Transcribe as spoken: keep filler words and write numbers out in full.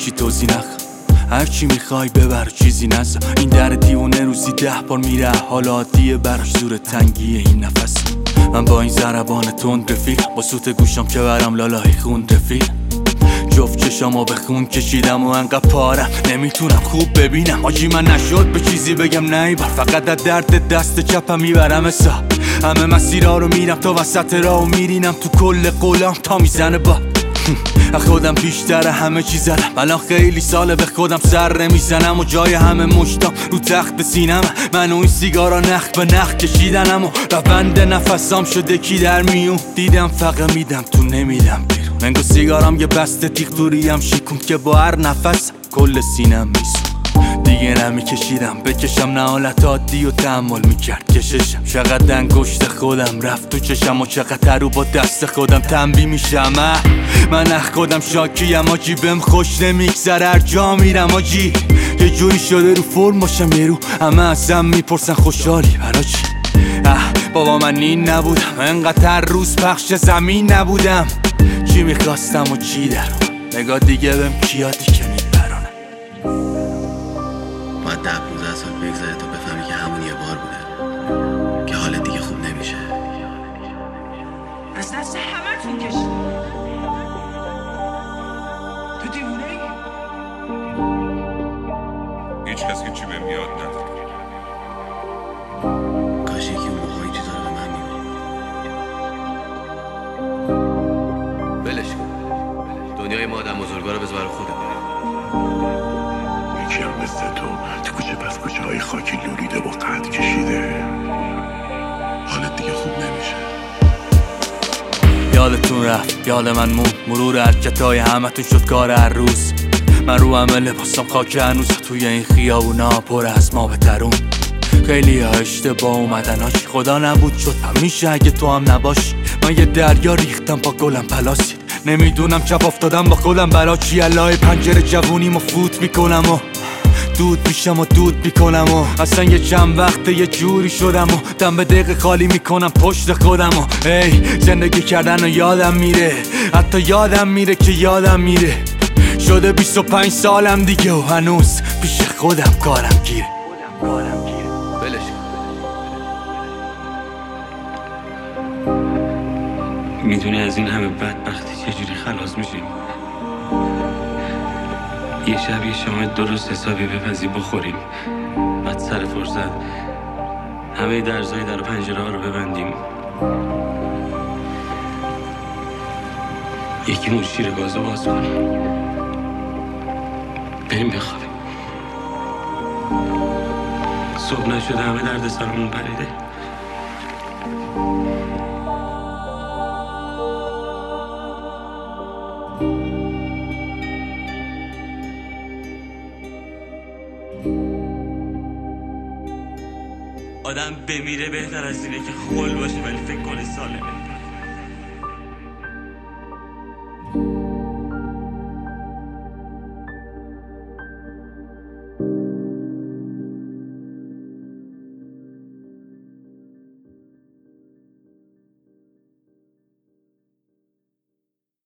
هیچی توضیح نخ، هرچی میخوای ببر چیزی نزا. این در دیوونه روزی ده بار میره، حال عادیه براش زور تنگیه این نفس. من با این ضربان تند رفیق، با سوت گوشم که برم لالای خون رفیق. جفت چشامو به خون کشیدم و انقدر پارم نمیتونم خوب ببینم. آجی من نشد به چیزی بگم نیبر، فقط از درد دست چپم میبرم حساب. همه مسیرها رو میرم تا وسط راه و میرینم تو کل قولام تا میزنه با خودم بیشتر همه چیز زدم. الان خیلی ساله به خودم سر نمیزنم و جای همه مشتام رو تخت سینم. من و این سیگارا نخ به نخ کشیدنم و روند نفسام شده کی در میون. دیدم فقط میدم تو نمیدم بیرون. منگو سیگارام یه بسته تیغ توریم شیکون که با هر نفس کل سینم میسون. دیگه نمیکشیدم بکشم، نه حالت عادی و تحمل میکرد کششم. چقدر انگشت خودم رفت تو چشم و چقدر رو با دست خودم تنبیه میشم. من اخ خودم شاکیم آجی، بهم خوش نمیگذره هر جا میرم آجی. یه جوری شده رو فرم باشم یه رو همه ازم میپرسن خوشحالی برا چی؟ اه بابا من این نبودم، انقدر هر روز پخش زمین نبودم. چی میخواستم و چی درم، نگاه دیگه بهم کیادی که میبرانم. باید ده پونزده سال بگذره تا بفهمی که همون یه بار بوده که حالت دیگه خوب نمیشه. از دست همه تون کشید. تو دیوونه ای؟ هیچ کسی که چی بهم یاد نداره. کاش یکی اون موقع این چیزا رو به من میگفت. ولش کن، دنیای ما آدم بزرگا رو بذار خودت. یکی هم مثل تو تو کوچه پس کوچه های خاکی لولیده و قد کشیده، حالت دیگه خوب نمیشه. یادتون رفت یاد من مون، مرور حرکتای همتون شد کار هر روز. من رو همه لباسم خاک هنوز، توی این خیابونا پر از ما به ترون. خیلی ها اشتباه اومدن آجی، خدا نبود شد همیشه اگه تو هم نباشی. من یه دریا ریختم پا گلم پلاسی، نمیدونم چپ افتادم با خودم برا چی. الهی پنجره جوونیمو فوت میکنم و دود میشم و دود میکنم و اصلا یه چند وقته یه جوری شدم و دم به دقیقه خالی میکنم پشت خودم و ای زندگی کردن و یادم میره، حتی یادم میره که یادم میره. شده بیست و پنج سالم دیگه و هنوز پیش خودم کارم گیره. ولش کن. میدونی از این همه بدبختی چجوری خلاص میشیم؟ یه شب یه شام درست حسابی بپزی بخوریم، بعد سر فرصت همه درزای در و پنجره ها رو ببندیم، یکیمون شیر گازو باز کنیم، بریم بخوابیم. صبح نشده همه درد سرمون پریده. آدم بمیره بهتر از اینه که خول باشه ولی فکر کنه سالمه.